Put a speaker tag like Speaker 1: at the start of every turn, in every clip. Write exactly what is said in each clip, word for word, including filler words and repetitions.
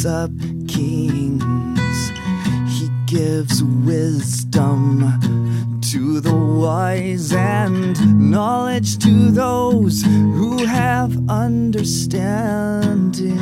Speaker 1: sets up kings. He gives wisdom to the wise and knowledge to those who have understanding.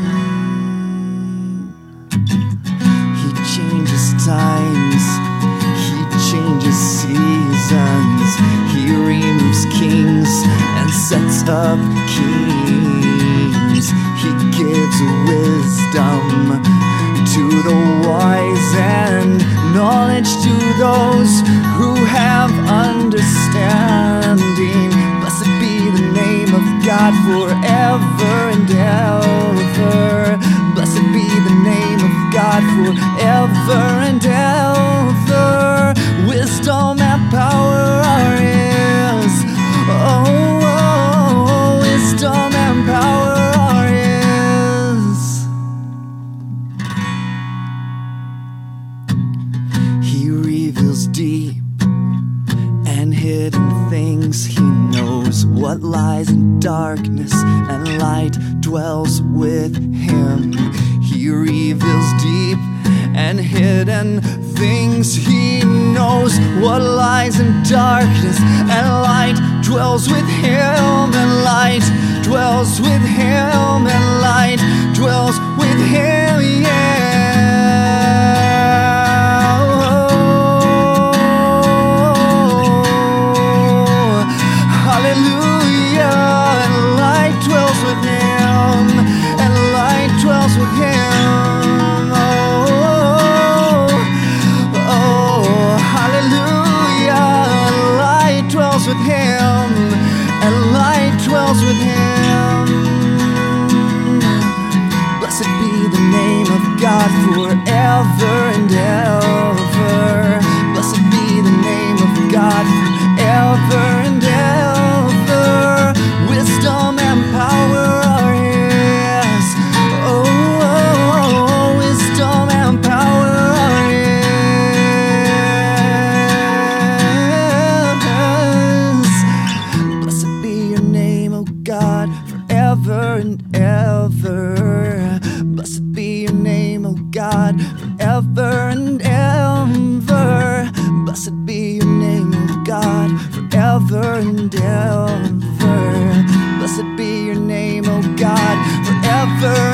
Speaker 1: He changes times, he changes seasons, he removes kings and sets up kings. He gives wisdom to the wise and knowledge to those who have understanding. Blessed be the name of God forever and ever. Blessed be the name of God forever and ever. Wisdom and power are His. Oh, oh, oh, wisdom and power are His. He reveals deep and hidden things. He knows what lies in darkness, and light dwells with Him. He reveals deep and hidden things. He knows what lies in darkness, and light dwells with Him, and light dwells with Him, and light dwells with Him, yeah. With Him, and light dwells with Him. Blessed be the name of God forever and ever. Blessed be the name of God forever and ever. Wisdom and power are His. Oh, oh, oh, wisdom and power are His. God forever and ever. Blessed be your name, O God, forever and ever. Blessed be your name, O God, forever and ever. Blessed be your name, O God, forever